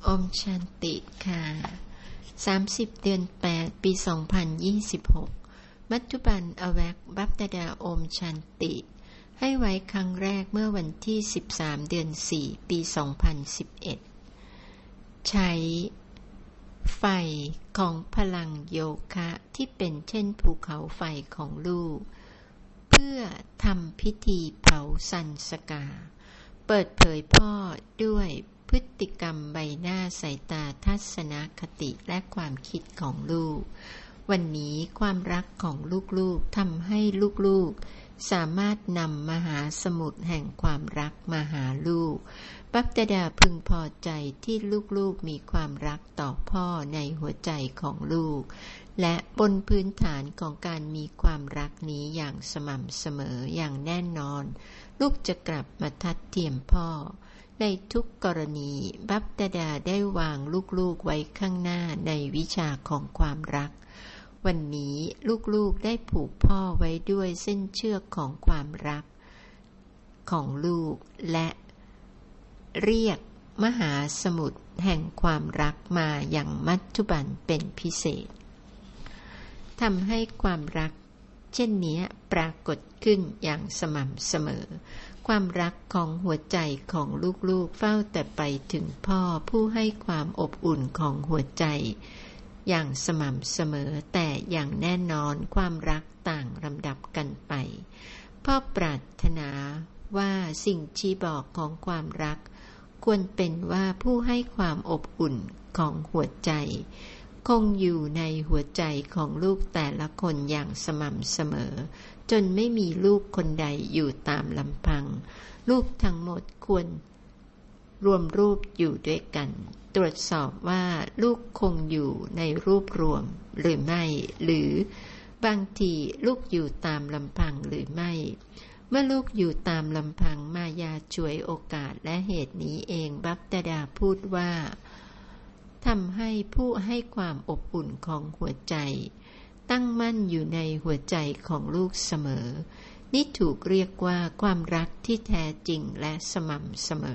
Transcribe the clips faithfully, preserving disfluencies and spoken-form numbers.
อมชันติค่ะสามสิบเดือนแปดปีสองพันยี่สิบหกมัจจุบันอแวกบัพตดาโอมชันติให้ไว้ครั้งแรกเมื่อวันที่สิบสามเดือนสี่ปีสองพันสิบเอ็ดใช้ไฟของพลังโยคะที่เป็นเช่นภูเขาไฟของลูกเพื่อทำพิธีเผาสันสกาเปิดเผยพ่อด้วยพฤติกรรมใบหน้าสายตาทัศนคติและความคิดของลูกวันนี้ความรักของลูกๆทำให้ลูกๆสามารถนำมหาสมุทรแห่งความรักมาหาลูกบัพตดาพึงพอใจที่ลูกๆมีความรักต่อพ่อในหัวใจของลูกและบนพื้นฐานของการมีความรักนี้อย่างสม่ำเสมออย่างแน่นอนลูกจะกลับมาทัดเทียมพ่อในทุกกรณีบัพตดาได้วางลูกๆไว้ข้างหน้าในวิชาของความรักวันนี้ลูกๆได้ผูกพ่อไว้ด้วยเส้นเชือกของความรักของลูกและเรียกมหาสมุทรแห่งความรักมาอย่างมัจจุบันเป็นพิเศษทำให้ความรักเช่นนี้ปรากฏขึ้นอย่างสม่ำเสมอความรักของหัวใจของลูกๆเฝ้าแต่ไปถึงพ่อผู้ให้ความอบอุ่นของหัวใจอย่างสม่ำเสมอแต่อย่างแน่นอนความรักต่างลำดับกันไปพ่อปรารถนาว่าสิ่งชี้บอกของความรักควรเป็นว่าผู้ให้ความอบอุ่นของหัวใจคงอยู่ในหัวใจของลูกแต่ละคนอย่างสม่ำเสมอจนไม่มีลูกคนใดอยู่ตามลำพังลูกทั้งหมดควรรวมรูปอยู่ด้วยกันตรวจสอบว่าลูกคงอยู่ในรูปรวมหรือไม่หรือบางทีลูกอยู่ตามลำพังหรือไม่เมื่อลูกอยู่ตามลำพังมายาฉวยโอกาสและเหตุนี้เองบัพตดาพูดว่าทำให้ผู้ให้ความอบอุ่นของหัวใจตั้งมั่นอยู่ในหัวใจของลูกเสมอนี่ถูกเรียกว่าความรักที่แท้จริงและสม่ำเสม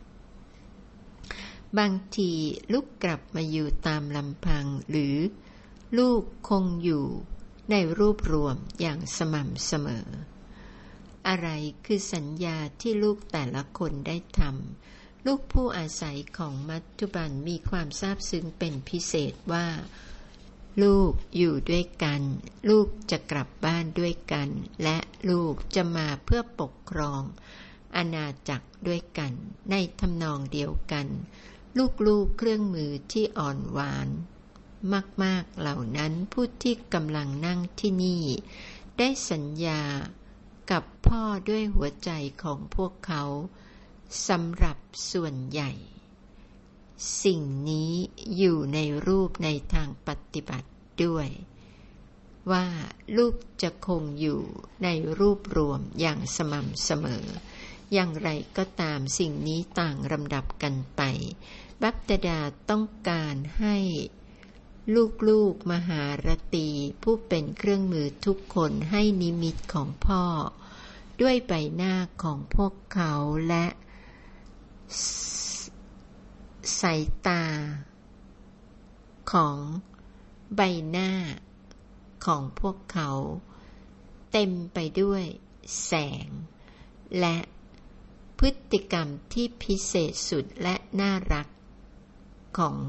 อบางทีลูกกลับมาอยู่ตามลำพังหรือลูกคงอยู่ในรูปรวมอย่างสม่ำเสมออะไรคือสัญญาที่ลูกแต่ละคนได้ทำลูกผู้อาศัยของมัจจุบันมีความซาบซึ้งเป็นพิเศษว่าลูกอยู่ด้วยกันลูกจะกลับบ้านด้วยกันและลูกจะมาเพื่อปกครองอาณาจักรด้วยกันในทำนองเดียวกันลูกๆเครื่องมือที่อ่อนหวานมากๆเหล่านั้นผู้ที่กำลังนั่งที่นี่ได้สัญญากับพ่อด้วยหัวใจของพวกเขาสำหรับส่วนใหญ่สิ่งนี้อยู่ในรูปในทางปฏิบัติด้วยว่าลูกจะคงอยู่ในรูปรวมอย่างสม่ำเสมออย่างไรก็ตามสิ่งนี้ต่างลำดับกันไปบัพตดาต้องการให้ลูกๆมหารตีผู้เป็นเครื่องมือทุกคนให้นิมิตของพ่อด้วยใบหน้าของพวกเขาและสายตาของใบหน้าของพวกเขาเต็มไปด้วยแสงและพฤติกรรมที่พิเศษสุดและน่ารักของ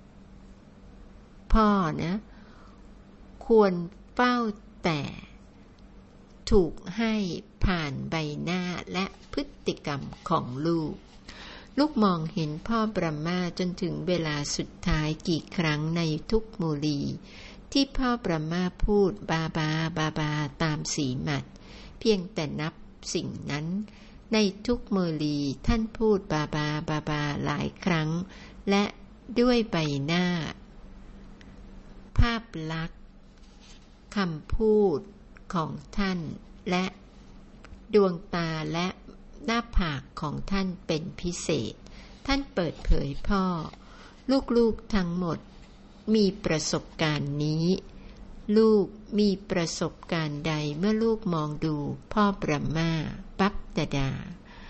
พ่อนะควรเฝ้าแต่ถูกให้ผ่านใบหน้าและพฤติกรรมของลูกลูกมองเห็นพ่อบรมมาจนถึงเวลาสุดท้ายกี่ครั้งในทุกมูลีที่พ่อบรมมาพูดบาบาบาบาตามสีหมัดเพียงแต่นับสิ่งนั้นในทุกมูลีท่านพูดบาบาบาบาหลายครั้งและด้วยใบหน้าภาพลักษณ์คำพูดของท่านและดวงตาและหน้าผากของท่านเป็นพิเศษท่านเปิดเผยพ่อลูกๆทั้งหมดมีประสบการณ์นี้ลูกมีประสบการณ์ใดเมื่อลูกมองดูพ่อบรมมาบัพตดา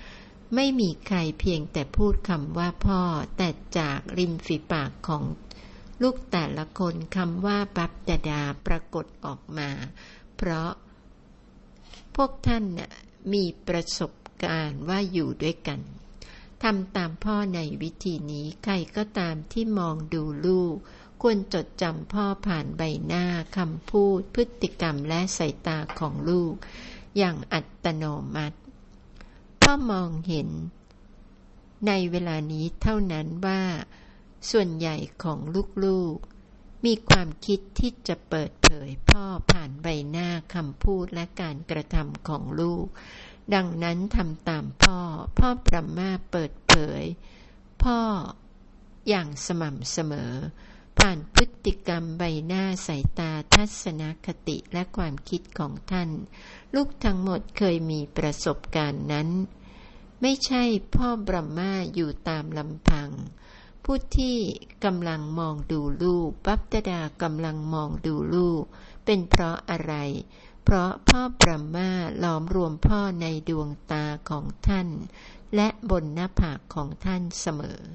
ไม่มีใครเพียงแต่พูดคำว่าพ่อแต่จากริมฝีปากของลูกแต่ละคนคำว่าบัพดาดาปรากฏออกมาเพราะพวกท่านเนี่ยมีประสบการณ์ว่าอยู่ด้วยกันทำตามพ่อในวิธีนี้ใครก็ตามที่มองดูลูกควรจดจำพ่อผ่านใบหน้าคำพูดพฤติกรรมและสายตาของลูกอย่างอัตโนมัติพ่อมองเห็นในเวลานี้เท่านั้นว่าส่วนใหญ่ของลูกๆมีความคิดที่จะเปิดเผยพ่อผ่านใบหน้าคำพูดและการกระทำของลูกดังนั้นทำตามพ่อพ่อประมาเปิดเผยพ่ออย่างสม่ำเสมอผ่านพฤติกรรมใบหน้าสายตาทัศนคติและความคิดของท่านลูกทั้งหมดเคยมีประสบการณ์นั้นไม่ใช่พ่อบรมมาอยู่ตามลำพังผู้ที่กำลังมองดูลูกบัพดาดากำลังมองดูลูกเป็นเพราะอะไรเพราะพ่อบรมมาล้อมรวมพ่อในดวงตาของท่านและบนหน้าผากของท่านเสมอ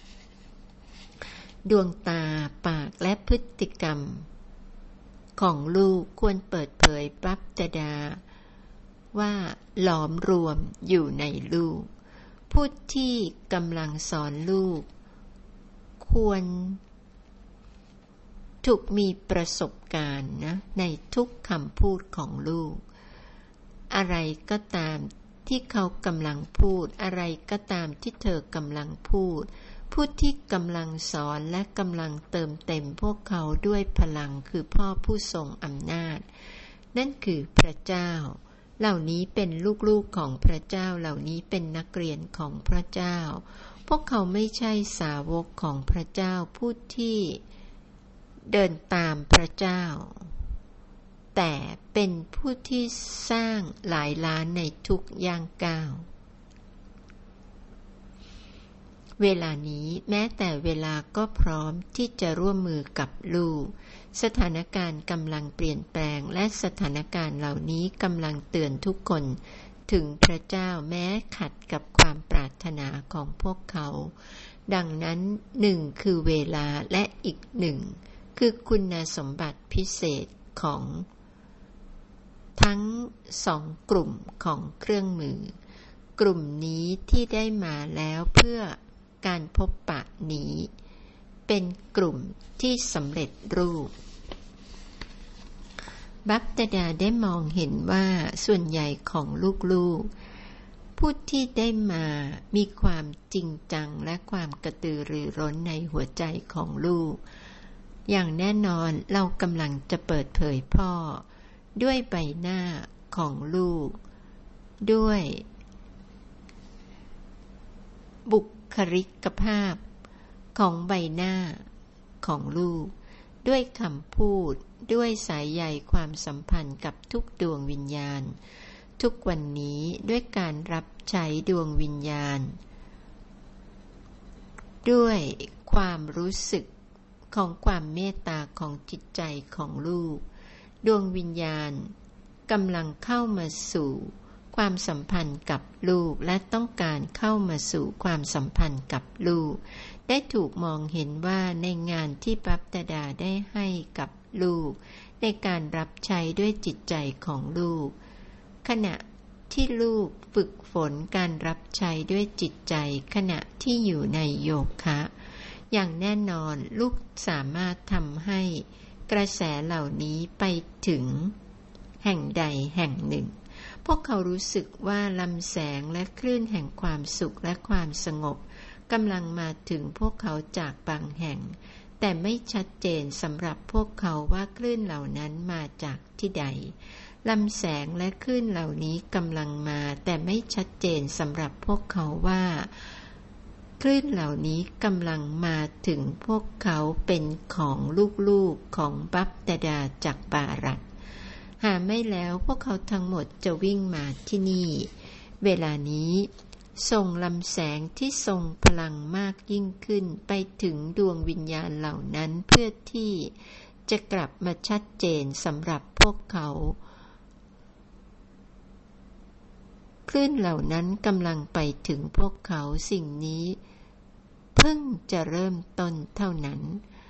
ดวงตาปากและพฤติกรรมของลูกควรเปิดเผยบัพดาดาว่าล้อมรวมอยู่ในลูกผู้ที่กำลังสอนลูกควรถูกมีประสบการณ์นะในทุกคำพูดของลูกอะไรก็ตามที่เขากำลังพูดอะไรก็ตามที่เธอกำลังพูดผู้ที่กำลังสอนและกำลังเติมเต็มพวกเขาด้วยพลังคือพ่อผู้ทรงอำนาจนั่นคือพระเจ้าเหล่านี้เป็นลูกๆของพระเจ้าเหล่านี้เป็นนักเรียนของพระเจ้าพวกเขาไม่ใช่สาวกของพระเจ้าผู้ที่เดินตามพระเจ้าแต่เป็นผู้ที่สร้างหลายล้านในทุกย่างก้าวเวลานี้แม้แต่เวลาก็พร้อมที่จะร่วมมือกับลูกสถานการณ์กำลังเปลี่ยนแปลงและสถานการณ์เหล่านี้กำลังเตือนทุกคนถึงพระเจ้าแม้ขัดกับความปรารถนาของพวกเขาดังนั้นหนึ่งคือเวลาและอีกหนึ่งคือคุณสมบัติพิเศษของทั้งสองกลุ่มของเครื่องมือกลุ่มนี้ที่ได้มาแล้วเพื่อการพบปะนี้เป็นกลุ่มที่สำเร็จรูปบัพดาดาได้มองเห็นว่าส่วนใหญ่ของลูกๆผู้ที่ได้มามีความจริงจังและความกระตือรือร้นในหัวใจของลูกอย่างแน่นอนเรากำลังจะเปิดเผยพ่อด้วยใบหน้าของลูกด้วยบุคลิกภาพของใบหน้าของลูกด้วยคำพูดด้วยสายใยความสัมพันธ์กับทุกดวงวิญญาณทุกวันนี้ด้วยการรับใช้ดวงวิญญาณด้วยความรู้สึกของความเมตตาของจิตใจของลูกดวงวิญญาณกำลังเข้ามาสู่ความสัมพันธ์กับลูกและต้องการเข้ามาสู่ความสัมพันธ์กับลูกได้ถูกมองเห็นว่าในงานที่บัพดาดาได้ให้กับลูกในการรับใช้ด้วยจิตใจของลูกขณะที่ลูกฝึกฝนการรับใช้ด้วยจิตใจขณะที่อยู่ในโยคะอย่างแน่นอนลูกสามารถทำให้กระแสเหล่านี้ไปถึงแห่งใดแห่งหนึ่งพวกเขารู้สึกว่าลำแสงและคลื่นแห่งความสุขและความสงบกำลังมาถึงพวกเขาจากบางแห่งแต่ไม่ชัดเจนสำหรับพวกเขาว่าคลื่นเหล่านั้นมาจากที่ใดลำแสงและคลื่นเหล่านี้กำลังมาแต่ไม่ชัดเจนสำหรับพวกเขาว่าคลื่นเหล่านี้กำลังมาถึงพวกเขาเป็นของลูกๆของบัพดาดาจากบารัตหาไม่แล้วพวกเขาทั้งหมดจะวิ่งมาที่นี่เวลานี้ส่งลำแสงที่ทรงพลังมากยิ่งขึ้นไปถึงดวงวิญญาณเหล่านั้นเพื่อที่จะกลับมาชัดเจนสำหรับพวกเขาคลื่นเหล่านั้นกำลังไปถึงพวกเขาสิ่งนี้เพิ่งจะเริ่มต้นเท่านั้น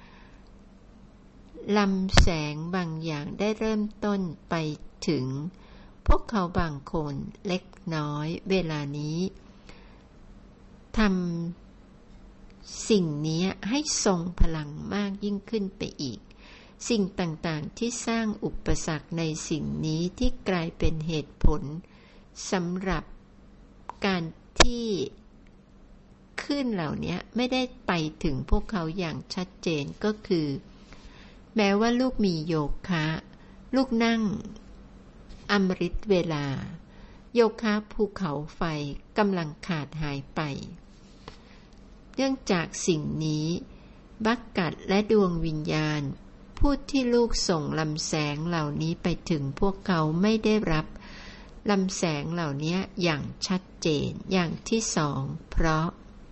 ลำแสงบางอย่างได้เริ่มต้นไปถึงพวกเขาบางคนเล็กน้อยเวลานี้ทำสิ่งนี้ให้ทรงพลังมากยิ่งขึ้นไปอีกสิ่งต่างๆที่สร้างอุปสรรคในสิ่งนี้ที่กลายเป็นเหตุผลสำหรับการที่คลื่นเหล่านี้ไม่ได้ไปถึงพวกเขาอย่างชัดเจนก็คือแม้ว่าลูกมีโยคะลูกนั่งอมฤตเวลาโยคะภูเขาไฟกำลังขาดหายไปเนื่องจากสิ่งนี้บักกัดและดวงวิญญาณผู้ที่ลูกส่งลำแสงเหล่านี้ไปถึงพวกเขาไม่ได้รับลำแสงเหล่านี้อย่างชัดเจนอย่างที่สองเพราะ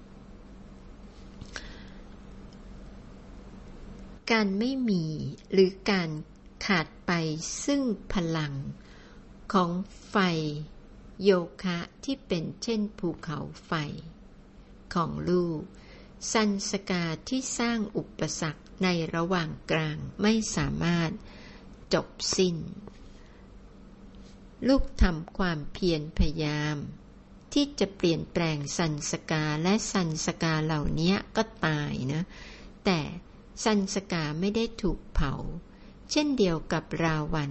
การไม่มีหรือการขาดไปซึ่งพลังของไฟโยคะที่เป็นเช่นภูเขาไฟของลูกสันสกาที่สร้างอุปสรรคในระหว่างกลางไม่สามารถจบสิ้นลูกทำความเพียรพยายามที่จะเปลี่ยนแปลงสันสกาและสันสกาเหล่านี้ก็ตายนะแต่สันสกาไม่ได้ถูกเผาเช่นเดียวกับราวัน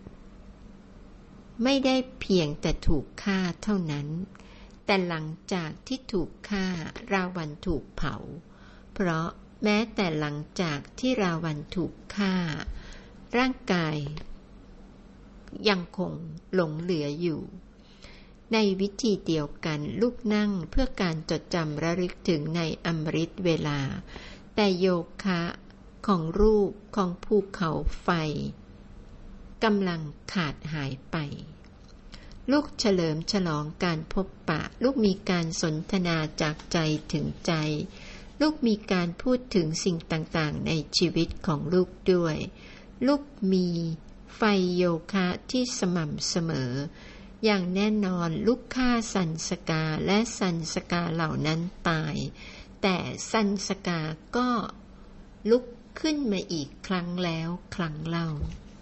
ไม่ได้เพียงแต่ถูกฆ่าเท่านั้นแต่หลังจากที่ถูกฆ่าราวันถูกเผาเพราะแม้แต่หลังจากที่ราวันถูกฆ่าร่างกายยังคงหลงเหลืออยู่ในวิธีเดียวกันลูกนั่งเพื่อการจดจำระลึกถึงในอมฤตเวลาแต่โยคะของรูปของภูเขาไฟกำลังขาดหายไปลูกเฉลิมฉลองการพบปะลูกมีการสนทนาจากใจถึงใจลูกมีการพูดถึงสิ่งต่างๆในชีวิตของลูกด้วยลูกมีไฟโยคะที่สม่ำเสมออย่างแน่นอนลูกฆ่าสันสกาและสันสกาเหล่านั้นตายแต่สันสกาก็ลุกขึ้นมาอีกครั้งแล้วครั้งเล่า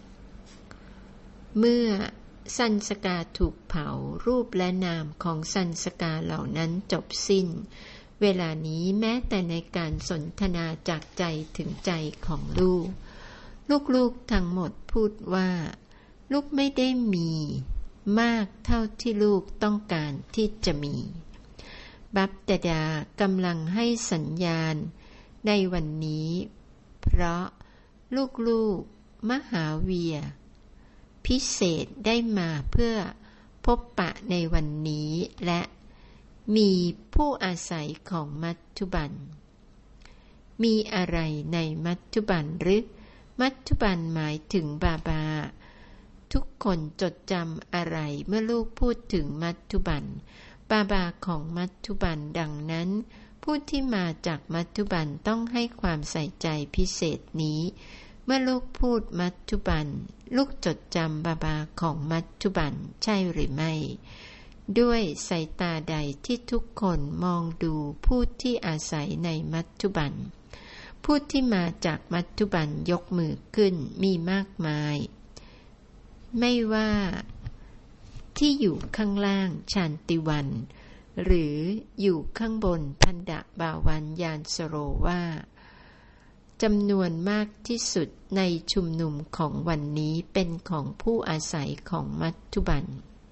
เมื่อสันสกาถูกเผารูปและนามของสันสกาเหล่านั้นจบสิ้นเวลานี้แม้แต่ในการสนทนาจากใจถึงใจของลูกลูกๆทั้งหมดพูดว่าลูกไม่ได้มีมากเท่าที่ลูกต้องการที่จะมีบัพดาดากำลังให้สัญญาณในวันนี้เพราะลูกๆมหาเวียร์พิเศษได้มาเพื่อพบปะในวันนี้และมีผู้อาศัยของมัจจุบันมีอะไรในมัจจุบันหรือมัจจุบันหมายถึงบาบาทุกคนจดจำอะไรเมื่อลูกพูดถึงมัจจุบันบาบาของมัจจุบันดังนั้นผู้ที่มาจากมัจจุบันต้องให้ความใส่ใจพิเศษนี้เมื่อลูกพูดมัจจุบันลูกจดจำบาบาของมัจจุบันใช่หรือไม่ด้วยสายตาใดที่ทุกคนมองดูผู้ที่อาศัยในมัจจุบันผู้ที่มาจากมัจจุบันยกมือขึ้นมีมากมายไม่ว่าที่อยู่ข้างล่างชานติวันหรืออยู่ข้างบนพันดะบาวันยานสโรว่าจำนวนมากที่สุดในชุมนุมของวันนี้เป็นของผู้อาศัยของมัจจุบัน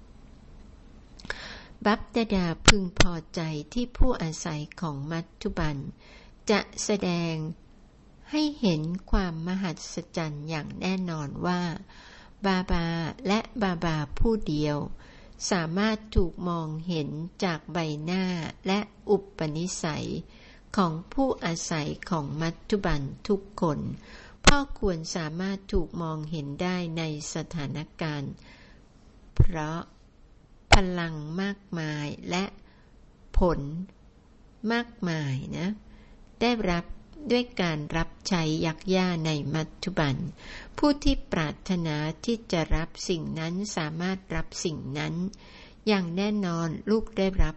บัพดาดาพึงพอใจที่ผู้อาศัยของมัจจุบันจะแสดงให้เห็นความมหัศจรรย์อย่างแน่นอนว่าบาบาและบาบาผู้เดียวสามารถถูกมองเห็นจากใบหน้าและอุปนิสัยของผู้อาศัยของมัจจุบันทุกคนพ่อควรสามารถถูกมองเห็นได้ในสถานการณ์เพราะพลังมากมายและผลมากมายนะได้รับด้วยการรับใช้ยักย่าในปัจจุบันผู้ที่ปรารถนาที่จะรับสิ่งนั้นสามารถรับสิ่งนั้นอย่างแน่นอนลูกได้รับ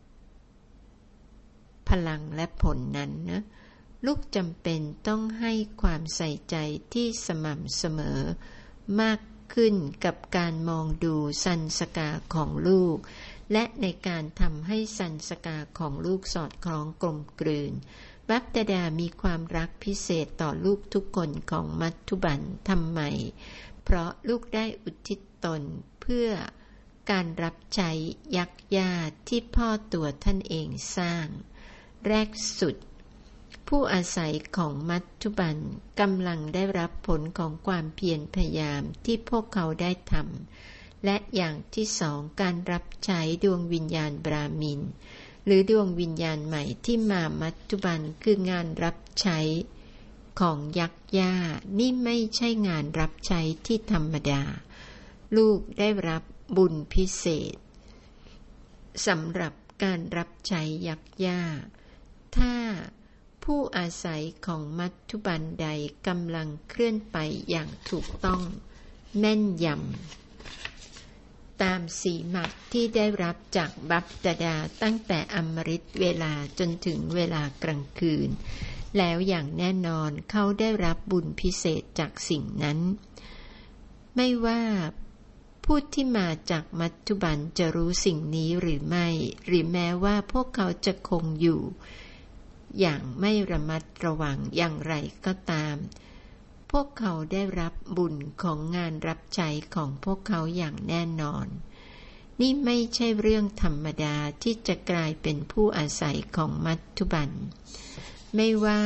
พลังและผลนั้นนะลูกจำเป็นต้องให้ความใส่ใจที่สม่ำเสมอมากขึ้นกับการมองดูสันสกาของลูกและในการทำให้สันสกาของลูกสอดคล้องกลมกลืนบัพตดามีความรักพิเศษต่อลูกทุกคนของมัทธุบันทำไมเพราะลูกได้อุทิศตนเพื่อการรับใช้ยักษ์ย่าที่พ่อตัวท่านเองสร้างแรกสุดผู้อาศัยของมัทธุบันกำลังได้รับผลของความเพียรพยายามที่พวกเขาได้ทำและอย่างที่สองการรับใช้ดวงวิญญาณบรามินหรือดวงวิญญาณใหม่ที่มามัทธุบันคืองานรับใช้ของยักษ์ย่านี่ไม่ใช่งานรับใช้ที่ธรรมดาลูกได้รับบุญพิเศษสำหรับการรับใช้ยักษ์ย่าถ้าผู้อาศัยของมัทธุบันใดกำลังเคลื่อนไปอย่างถูกต้องแม่นยำตามสีหมักที่ได้รับจากบัพตดาตั้งแต่อมฤตเวลาจนถึงเวลากลางคืนแล้วอย่างแน่นอนเขาได้รับบุญพิเศษจากสิ่งนั้นไม่ว่าผู้ที่มาจากมัทธุบันจะรู้สิ่งนี้หรือไม่หรือแม้ว่าพวกเขาจะคงอยู่อย่างไม่ระมัดระวังอย่างไรก็ตามพวกเขาได้รับบุญของงานรับใช้ของพวกเขาอย่างแน่นอนนี่ไม่ใช่เรื่องธรรมดาที่จะกลายเป็นผู้อาศัยของมัทธุบันไม่ว่า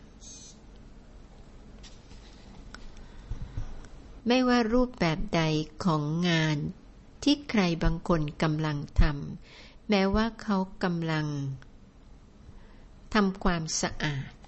ไม่ว่ารูปแบบใดของงานที่ใครบางคนกำลังทำแม้ว่าเขากำลังทำความสะอาด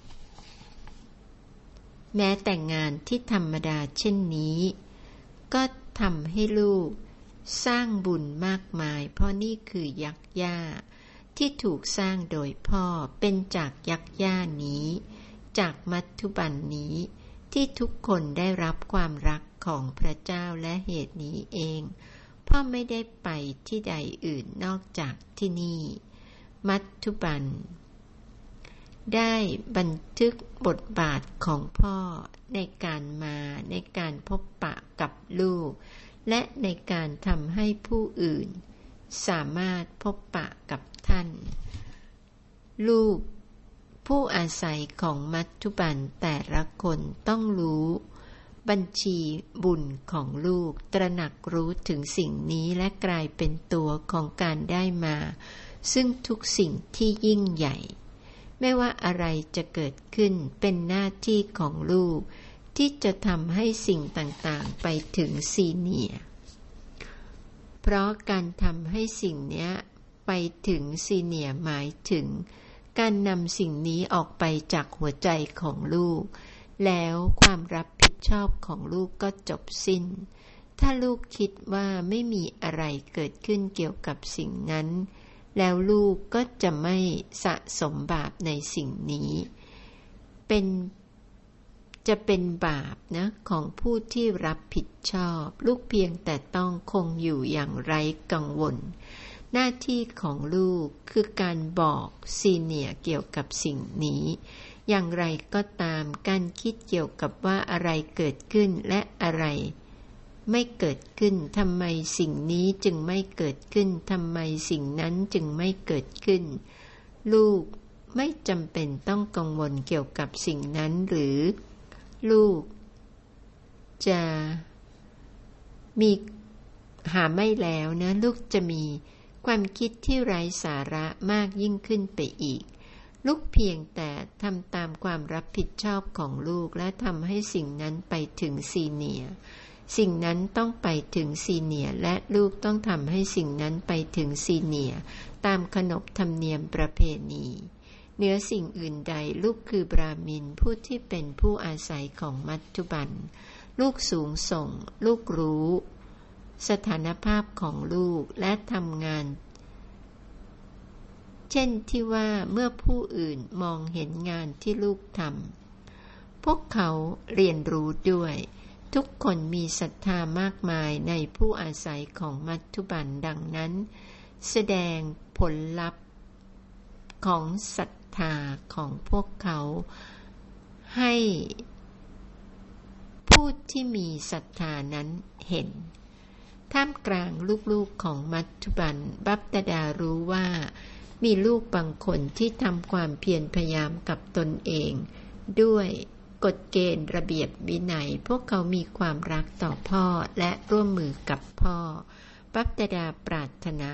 แม้แต่งานที่ธรรมดาเช่นนี้ก็ทำให้ลูกสร้างบุญมากมายเพราะนี่คือยักษ์ย่าที่ถูกสร้างโดยพ่อเป็นจากยักษ์ย่านี้จากมัทธุบันนี้ที่ทุกคนได้รับความรักของพระเจ้าและเหตุนี้เองพ่อไม่ได้ไปที่ใดอื่นนอกจากที่นี่มัทธุบันได้บันทึกบทบาทของพ่อในการมาในการพบปะกับลูกและในการทำให้ผู้อื่นสามารถพบปะกับท่านลูกผู้อาศัยของมัทธุบันแต่ละคนต้องรู้บัญชีบุญของลูกตระหนักรู้ถึงสิ่งนี้และกลายเป็นตัวของการได้มาซึ่งทุกสิ่งที่ยิ่งใหญ่ไม่ว่าอะไรจะเกิดขึ้นเป็นหน้าที่ของลูกที่จะทำให้สิ่งต่างๆไปถึงซีเนียร์เพราะการทำให้สิ่งนี้ไปถึงซีเนียร์หมายถึงการนำสิ่งนี้ออกไปจากหัวใจของลูกแล้วความรับผิดชอบของลูกก็จบสิ้นถ้าลูกคิดว่าไม่มีอะไรเกิดขึ้นเกี่ยวกับสิ่งนั้นแล้วลูกก็จะไม่สะสมบาปในสิ่งนี้เป็นจะเป็นบาปนะของผู้ที่รับผิดชอบลูกเพียงแต่ต้องคงอยู่อย่างไร้กังวลหน้าที่ของลูกคือการบอกซีเนียร์เกี่ยวกับสิ่งนี้อย่างไรก็ตามการคิดเกี่ยวกับว่าอะไรเกิดขึ้นและอะไรไม่เกิดขึ้นทำไมสิ่งนี้จึงไม่เกิดขึ้นทำไมสิ่งนั้นจึงไม่เกิดขึ้นลูกไม่จำเป็นต้องกังวลเกี่ยวกับสิ่งนั้นหรือลูกจะมีหาไม่แล้วนะลูกจะมีความคิดที่ไร้สาระมากยิ่งขึ้นไปอีกลูกเพียงแต่ทำตามความรับผิดชอบของลูกและทำให้สิ่งนั้นไปถึงซีเนียร์สิ่งนั้นต้องไปถึงซีเนียร์และลูกต้องทำให้สิ่งนั้นไปถึงซีเนียร์ตามขนบธรรมเนียมประเพณีเหนือสิ่งอื่นใดลูกคือบราหมินผู้ที่เป็นผู้อาศัยของมัทธุบันลูกสูงส่งลูกรู้สถานภาพของลูกและทำงานเช่นที่ว่าเมื่อผู้อื่นมองเห็นงานที่ลูกทำพวกเขาเรียนรู้ด้วยทุกคนมีศรัทธามากมายในผู้อาศัยของมัทธุบันดังนั้นแสดงผลลัพธ์ของศรัทธาของพวกเขาให้ผู้ที่มีศรัทธานั้นเห็นท่ามกลางลูกๆของมัทธุบันบัพตดารู้ว่ามีลูกบางคนที่ทำความเพียรพยายามกับตนเองด้วยกฎเกณฑ์ระเบียบวินัยพวกเขามีความรักต่อพ่อและร่วมมือกับพ่อบัพตดาปรารถนา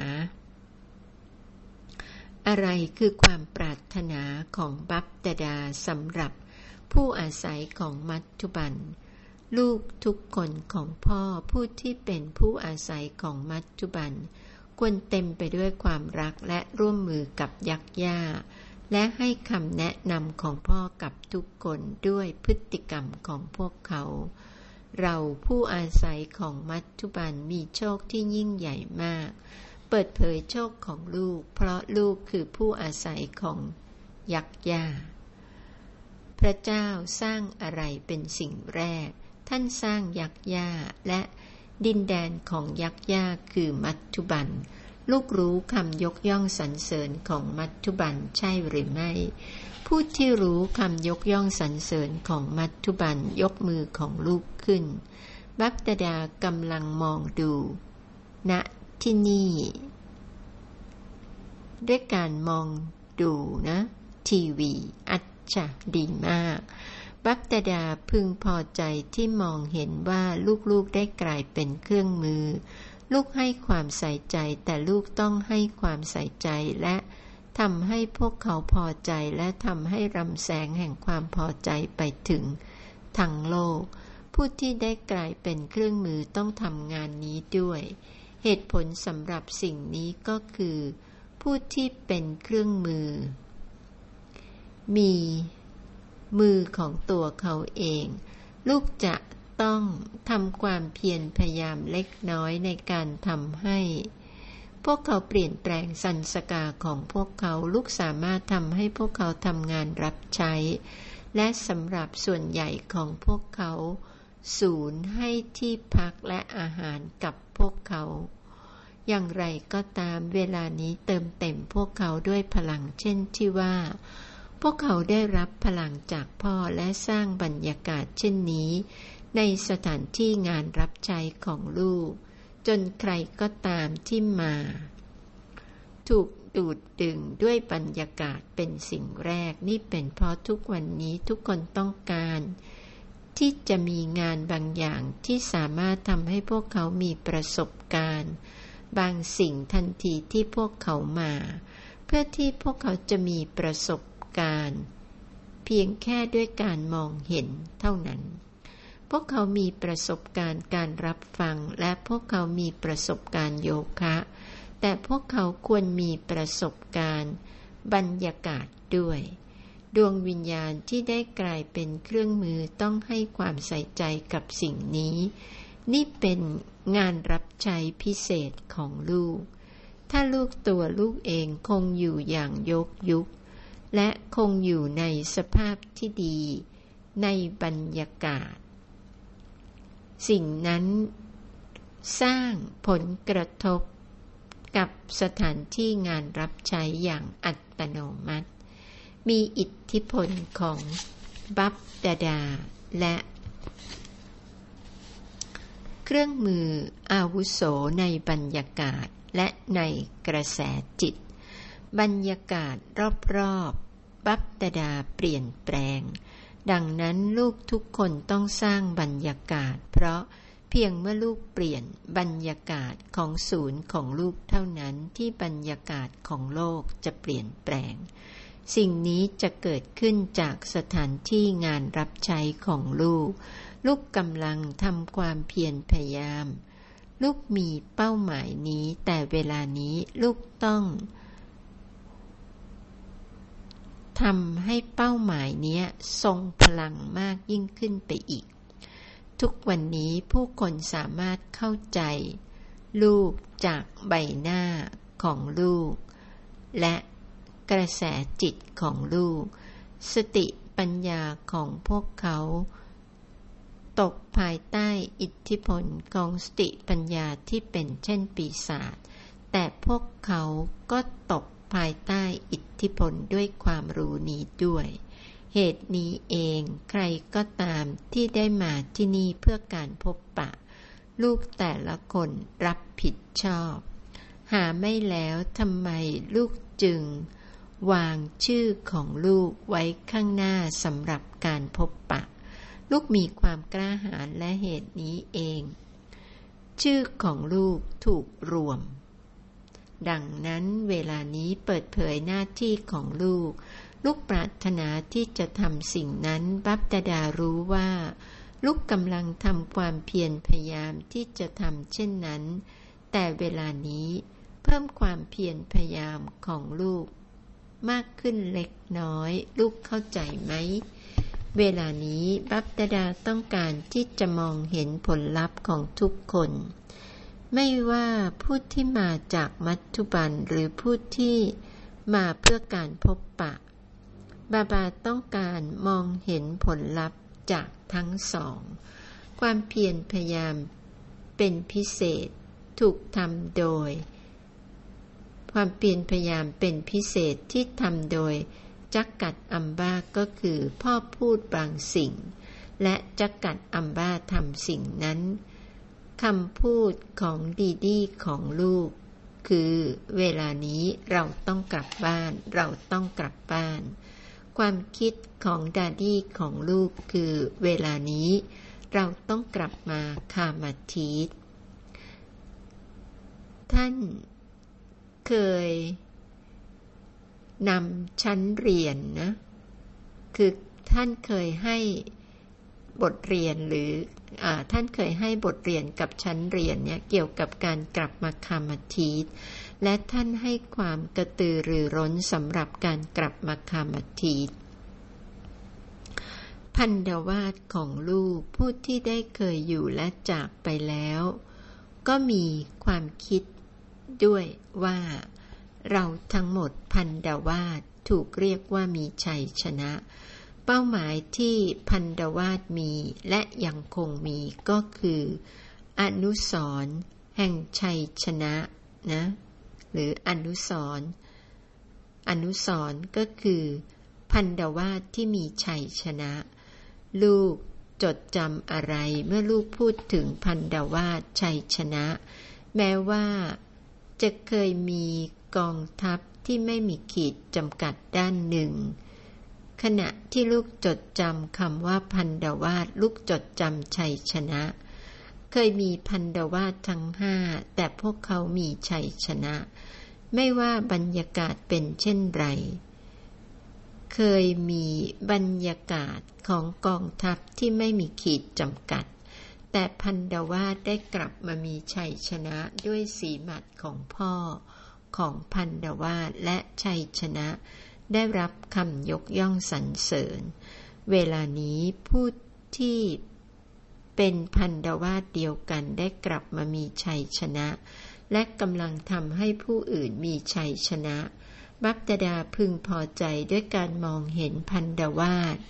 อะไรคือความปรารถนาของบัพตดาสำหรับผู้อาศัยของมัทธุบันลูกทุกคนของพ่อผู้ที่เป็นผู้อาศัยของมัทธุบันควรเต็มไปด้วยความรักและร่วมมือกับยักษ์ย่าและให้คำแนะนำของพ่อกับทุกคนด้วยพฤติกรรมของพวกเขาเราผู้อาศัยของมัทธุบันมีโชคที่ยิ่งใหญ่มากเปิดเผยโชคของลูกเพราะลูกคือผู้อาศัยของยักษ์ย่าพระเจ้าสร้างอะไรเป็นสิ่งแรกท่านสร้างยักษ์ย่าและดินแดนของยักษ์ย่าคือมัทธุบันลูกรู้คำยกย่องสรรเสริญของมัทธุบันใช่หรือไม่ผู้ที่รู้คำยกย่องสรรเสริญของมัทธุบันยกมือของลูกขึ้นบัพตดากำลังมองดูณที่นี่ด้วยการมองดูนะทีวีอัจฉริดีมากบัพตดาพึงพอใจที่มองเห็นว่าลูกๆได้กลายเป็นเครื่องมือลูกให้ความใส่ใจแต่ลูกต้องให้ความใส่ใจและทำให้พวกเขาพอใจและทำให้รำแสงแห่งความพอใจไปถึงทั้งโลกผู้ที่ได้กลายเป็นเครื่องมือต้องทำงานนี้ด้วยเหตุผลสำหรับสิ่งนี้ก็คือผู้ที่เป็นเครื่องมือมีมือของตัวเขาเองลูกจะต้องทำความเพียรพยายามเล็กน้อยในการทำให้พวกเขาเปลี่ยนแปลงสันสกาของพวกเขาลูกสามารถทำให้พวกเขาทำงานรับใช้และสำหรับส่วนใหญ่ของพวกเขาศูนย์ให้ที่พักและอาหารกับพวกเขาอย่างไรก็ตามเวลานี้เติมเต็มพวกเขาด้วยพลังเช่นที่ว่าพวกเขาได้รับพลังจากพ่อและสร้างบรรยากาศเช่นนี้ในสถานที่งานรับใช้ของลูกจนใครก็ตามที่มาถูกดูดดึงด้วยบรรยากาศเป็นสิ่งแรกนี่เป็นเพราะทุกวันนี้ทุกคนต้องการที่จะมีงานบางอย่างที่สามารถทำให้พวกเขามีประสบการณ์บางสิ่งทันทีที่พวกเขามาเพื่อที่พวกเขาจะมีประสบการณ์เพียงแค่ด้วยการมองเห็นเท่านั้นพวกเขามีประสบการณ์การรับฟังและพวกเขามีประสบการณ์โยคะแต่พวกเขาควรมีประสบการณ์บรรยากาศด้วยดวงวิญญาณที่ได้กลายเป็นเครื่องมือต้องให้ความใส่ใจกับสิ่งนี้นี่เป็นงานรับใช้พิเศษของลูกถ้าลูกตัวลูกเองคงอยู่อย่างยกยุคและคงอยู่ในสภาพที่ดีในบรรยากาศสิ่งนั้นสร้างผลกระทบกับสถานที่งานรับใช้อย่างอัตโนมัติมีอิทธิพลของบัพตดาและเครื่องมืออาวุโสในบรรยากาศและในกระแสจิตบรรยากาศรอบๆบัพตดาเปลี่ยนแปลงดังนั้นลูกทุกคนต้องสร้างบรรยากาศเพราะเพียงเมื่อลูกเปลี่ยนบรรยากาศของศูนย์ของลูกเท่านั้นที่บรรยากาศของโลกจะเปลี่ยนแปลงสิ่งนี้จะเกิดขึ้นจากสถานที่งานรับใช้ของลูกลูกกำลังทำความเพียรพยายามลูกมีเป้าหมายนี้แต่เวลานี้ลูกต้องทำให้เป้าหมายนี้ทรงพลังมากยิ่งขึ้นไปอีกทุกวันนี้ผู้คนสามารถเข้าใจลูกจากใบหน้าของลูกและกระแสจิตของลูกสติปัญญาของพวกเขาตกภายใต้อิทธิพลของสติปัญญาที่เป็นเช่นปีศาจแต่พวกเขาก็ตกภายใต้อิทธิพลด้วยความรู้นี้ด้วยเหตุนี้เองใครก็ตามที่ได้มาที่นี่เพื่อการพบปะลูกแต่ละคนรับผิดชอบหาไม่แล้วทำไมลูกจึงวางชื่อของลูกไว้ข้างหน้าสำหรับการพบปะลูกมีความกล้าหาญและเหตุนี้เองชื่อของลูกถูกรวมดังนั้นเวลานี้เปิดเผยหน้าที่ของลูกลูกปรารถนาที่จะทำสิ่งนั้นบัพตดารู้ว่าลูกกำลังทำความเพียรพยายามที่จะทำเช่นนั้นแต่เวลานี้เพิ่มความเพียรพยายามของลูกมากขึ้นเล็กน้อยลูกเข้าใจไหมเวลานี้บัพตดาต้องการที่จะมองเห็นผลลัพธ์ของทุกคนไม่ว่าผู้ที่มาจากมัทธุบันหรือผู้ที่มาเพื่อการพบปะบาบาต้องการมองเห็นผลลัพธ์จากทั้งสองความเพียรพยายามเป็นพิเศษถูกทำโดยความเพียรพยายามเป็นพิเศษที่ทำโดยจักกัดอัมบาก็คือพ่อพูดบางสิ่งและจักกัดอัมบาทำสิ่งนั้นคำพูดของดีดีของลูกคือเวลานี้เราต้องกลับบ้านเราต้องกลับบ้านความคิดของดาดี้ของลูกคือเวลานี้เราต้องกลับมาคามาทีสท่านเคยนำชั้นเรียนนะคือท่านเคยให้บทเรียนหรืออ่าท่านเคยให้บทเรียนกับชั้นเรียนเนี่ยเกี่ยวกับการกลับมาคามาทีสและท่านให้ความกระตือรือร้นสำหรับการกลับมาคามาทีสพันดวาสของลูกผู้ที่ได้เคยอยู่และจากไปแล้วก็มีความคิดด้วยว่าเราทั้งหมดพันดวาสถูกเรียกว่ามีชัยชนะเป้าหมายที่พันดวาสมีและยังคงมีก็คืออนุสรณ์แห่งชัยชนะนะหรืออนุสรณ์อนุสรณ์ก็คือพันดวาสที่มีชัยชนะลูกจดจำอะไรเมื่อลูกพูดถึงพันดวาสชัยชนะแม้ว่าจะเคยมีกองทัพที่ไม่มีขีดจำกัดด้านหนึ่งขณะที่ลูกจดจำคำว่าพันดวาสลูกจดจำชัยชนะเคยมีพันดวาสทั้งห้าแต่พวกเขามีชัยชนะไม่ว่าบรรยากาศเป็นเช่นไรเคยมีบรรยากาศของกองทัพที่ไม่มีขีดจำกัดแต่พันดวาสได้กลับมามีชัยชนะด้วยสีหมัดของพ่อของพันดวาสและชัยชนะได้รับคำยกย่องสรรเสริญเวลานี้ผู้ที่เป็นพันดวาสเดียวกันได้กลับมามีชัยชนะและกำลังทำให้ผู้อื่นมีชัยชนะบัพตดาพึงพอใจด้วยการมองเห็นพันดวาส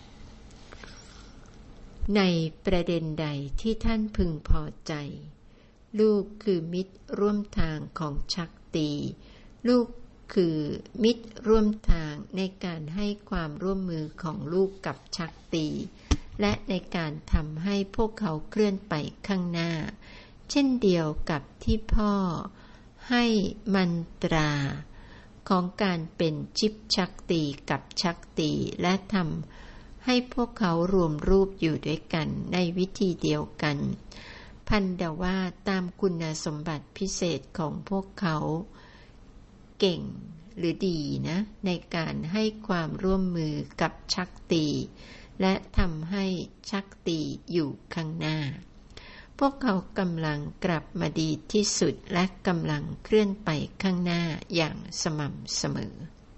ในประเด็นใดที่ท่านพึงพอใจลูกคือมิตรร่วมทางของชักตีลูกคือมิตรร่วมทางในการให้ความร่วมมือของลูกกับชักตีและในการทำให้พวกเขาเคลื่อนไปข้างหน้าเช่นเดียวกับที่พ่อให้มันตราของการเป็นชิปชักตีกับชักตีและทำให้พวกเขารวมรูปอยู่ด้วยกันในวิธีเดียวกันพันดวาสตามคุณสมบัติพิเศษของพวกเขาเก่งหรือดีนะในการให้ความร่วมมือกับชักตีและทำให้ชักตีอยู่ข้างหน้าพวกเขากำลังกลับมาดีที่สุดและกำลังเคลื่อนไปข้างหน้าอย่างสม่ำเสมอ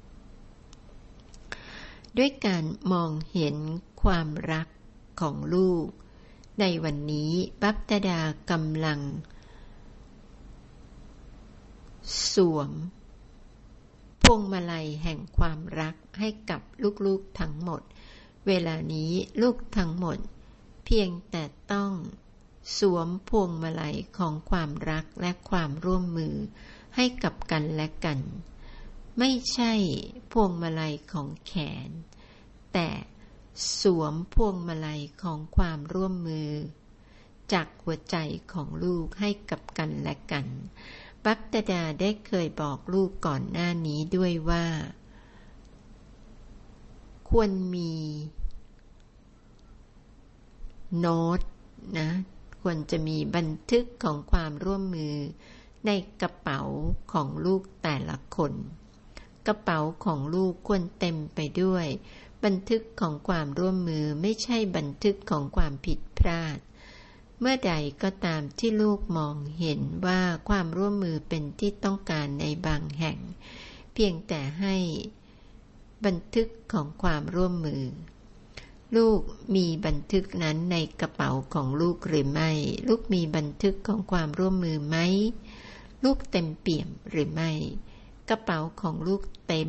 ด้วยการมองเห็นความรักของลูกในวันนี้บัพตดากำลังสวมพวงมาลัยแห่งความรักให้กับลูกๆทั้งหมดเวลานี้ลูกทั้งหมดเพียงแต่ต้องสวมพวงมาลัยของความรักและความร่วมมือให้กับกันและกันไม่ใช่พวงมาลัยของแขนแต่สวมพวงมาลัยของความร่วมมือจากหัวใจของลูกให้กับกันและกันบัพตดาได้เคยบอกลูกก่อนหน้านี้ด้วยว่าควรมีโน้ตนะควรจะมีบันทึกของความร่วมมือในกระเป๋าของลูกแต่ละคนกระเป๋าของลูกควรเต็มไปด้วยบันทึกของความร่วมมือไม่ใช่บันทึกของความผิดพลาดเมื่อใดก็ตามที่ลูกมองเห็นว่าความร่วมมือเป็นที่ต้องการในบางแห่งเพียงแต่ให้บันทึกของความร่วมมือลูกมีบันทึกนั้นในกระเป๋าของลูกหรือไม่ลูกมีบันทึกของความร่วมมือไหมลูกเต็มเปี่ยมหรือไม่กระเป๋าของลูกเต็ม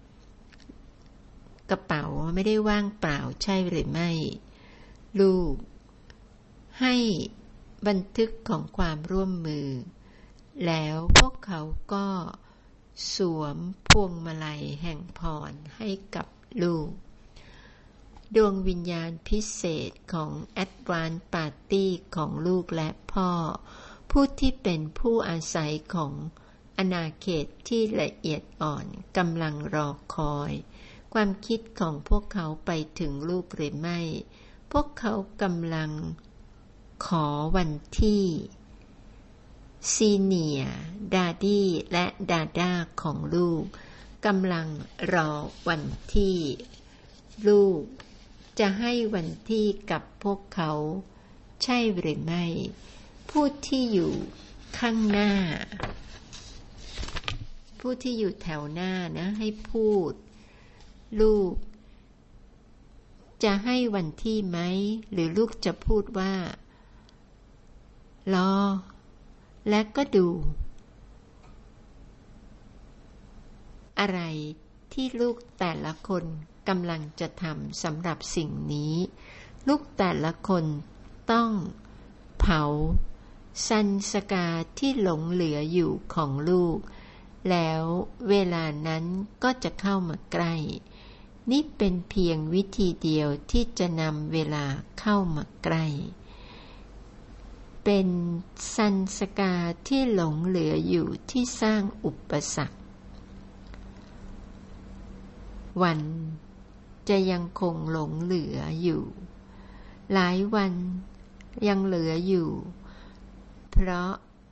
กระเป๋าไม่ได้ว่างเปล่าใช่หรือไม่ลูกให้บันทึกของความร่วมมือแล้วพวกเขาก็สวมพวงมาลัยแห่งพรให้กับลูกดวงวิญญาณพิเศษของ Advance Party ของลูกและพ่อผู้ที่เป็นผู้อาศัยของอาณาเขตที่ละเอียดอ่อนกำลังรอคอยความคิดของพวกเขาไปถึงลูกหรือไม่พวกเขากำลังขอวันที่ซีเนียร์ดาดี้และดาด้าของลูกกำลังรอวันที่ลูกจะให้วันที่กับพวกเขาใช่หรือไม่ผู้ที่อยู่ข้างหน้าผู้ที่อยู่แถวหน้านะให้พูดลูกจะให้วันที่ไหมหรือลูกจะพูดว่ารอและก็ดูอะไรที่ลูกแต่ละคนกำลังจะทำสำหรับสิ่งนี้ลูกแต่ละคนต้องเผาสันสกาที่หลงเหลืออยู่ของลูกแล้วเวลานั้นก็จะเข้ามาใกล้นี่เป็นเพียงวิธีเดียวที่จะนำเวลาเข้ามาใกล้เป็นสันสกาที่หลงเหลืออยู่ที่สร้างอุปสรรควันจะยังคงหลงเหลืออยู่หลายวันยังเหลืออยู่เพราะ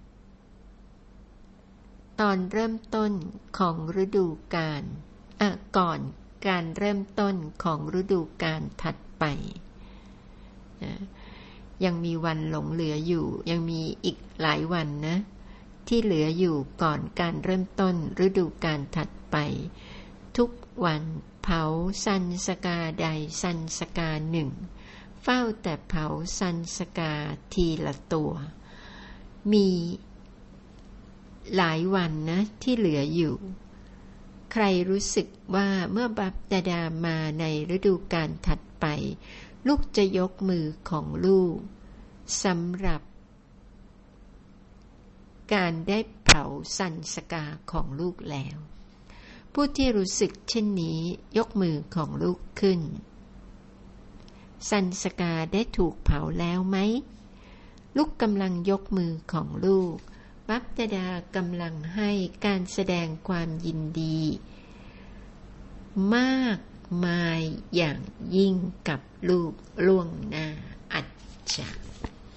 ตอนเริ่มต้นของฤดูกาลอ่ะก่อนการเริ่มต้นของฤดูกาลถัดไปนะยังมีวันหลงเหลืออยู่ยังมีอีกหลายวันนะที่เหลืออยู่ก่อนการเริ่มต้นฤดูกาลถัดไปทุกวันเผาสันสกาใดสันสกาหนึ่งเฝ้าแต่เผาสันสกาทีละตัวมีหลายวันนะที่เหลืออยู่ใครรู้สึกว่าเมื่อบัพตดามาในฤดูกาลถัดไปลูกจะยกมือของลูกสำหรับการได้เผาสันสกาของลูกแล้วผู้ที่รู้สึกเช่นนี้ยกมือของลูกขึ้นสันสกาได้ถูกเผาแล้วไหมลูกกำลังยกมือของลูกบัพตดากำลังให้การแสดงความยินดีมากมายอย่างยิ่งกับลูกล่วงหน้าอัจฉริยะ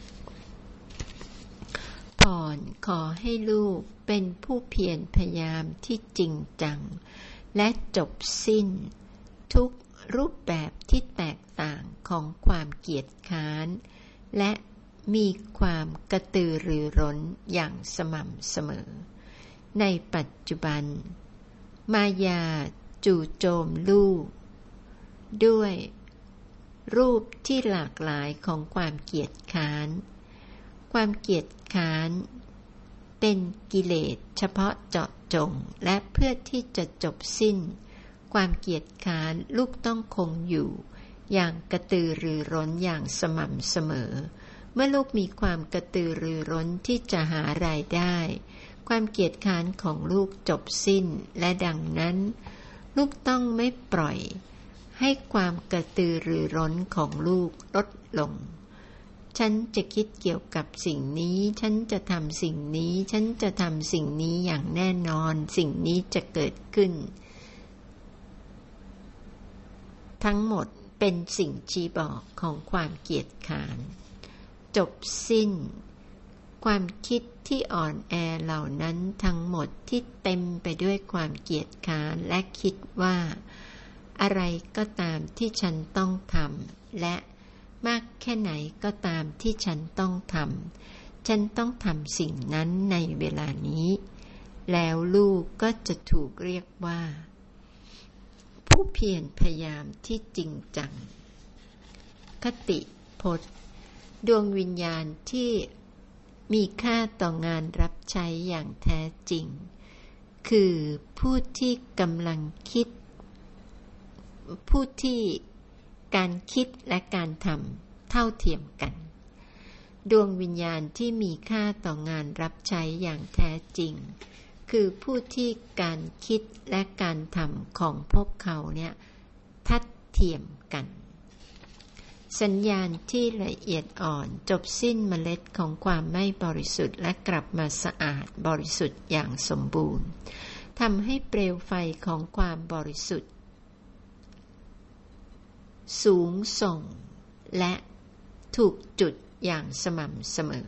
พรขอให้ลูกเป็นผู้เพียรพยายามที่จริงจังและจบสิ้นทุกรูปแบบที่แตกต่างของความเกียจค้านและมีความกระตือรือร้นอย่างสม่ำเสมอในปัจจุบันมายาจู่โจมลูกด้วยรูปที่หลากหลายของความเกียจค้านความเกียจค้านเป็นกิเลสเฉพาะเจาะจงและเพื่อที่จะจบสิ้นความเกียจค้านลูกต้องคงอยู่อย่างกระตือรือร้นอย่างสม่ำเสมอเมื่อลูกมีความกระตือรือร้นที่จะหารายได้ความเกียจค้านของลูกจบสิ้นและดังนั้นลูกต้องไม่ปล่อยให้ความกระตือรือร้นของลูกลดลงฉันจะคิดเกี่ยวกับสิ่งนี้ฉันจะทำสิ่งนี้ฉันจะทำสิ่งนี้อย่างแน่นอนสิ่งนี้จะเกิดขึ้นทั้งหมดเป็นสิ่งชี้บอกของความเกียจค้านจบสิ้นความคิดที่อ่อนแอเหล่านั้นทั้งหมดที่เต็มไปด้วยความเกียจค้านและคิดว่าอะไรก็ตามที่ฉันต้องทำและมากแค่ไหนก็ตามที่ฉันต้องทำฉันต้องทำสิ่งนั้นในเวลานี้แล้วลูกก็จะถูกเรียกว่าผู้เพียรพยายามที่จริงจังคติพจน์ดวงวิญญาณที่มีค่าต่องานรับใช้อย่างแท้จริงคือผู้ที่กำลังคิดผู้ที่การคิดและการทำเท่าเทียมกันดวงวิญญาณที่มีค่าต่องานรับใช้อย่างแท้จริงคือผู้ที่การคิดและการทำของพวกเขาเนี่ยทัดเทียมกันสัญญาณที่ละเอียดอ่อนจบสิ้นเมล็ดของความไม่บริสุทธิ์และกลับมาสะอาดบริสุทธิ์อย่างสมบูรณ์ทำให้เปลวไฟของความบริสุทธิ์สูงส่งและถูกจุดอย่างสม่ำเสมอ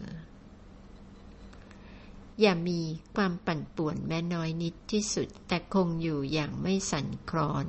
อย่ามีความปั่นป่วนแม้น้อยนิดที่สุดแต่คงอยู่อย่างไม่สั่นคลอน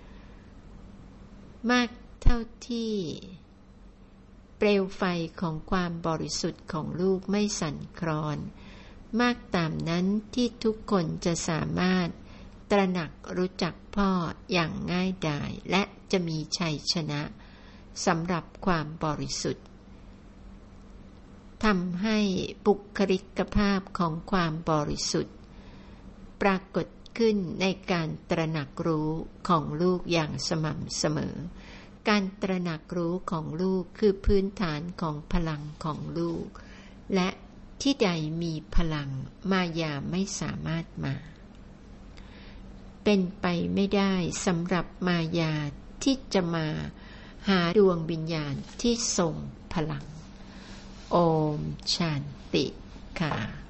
มากเท่าที่เปลวไฟของความบริสุทธิ์ของลูกไม่สั่นคลอนมากตามนั้นที่ทุกคนจะสามารถตระหนักรู้จักพ่ออย่างง่ายดายและจะมีชัยชนะสำหรับความบริสุทธิ์ทำให้บุคลิกภาพของความบริสุทธิ์ปรากฏขึ้นในการตระหนักรู้ของลูกอย่างสม่ำเสมอการตระหนักรู้ของลูกคือพื้นฐานของพลังของลูกและที่ใดมีพลังมายาไม่สามารถมาเป็นไปไม่ได้สำหรับมายาที่จะมาหาดวงวิญญาณที่ทรงพลังโอมชันติค่ะ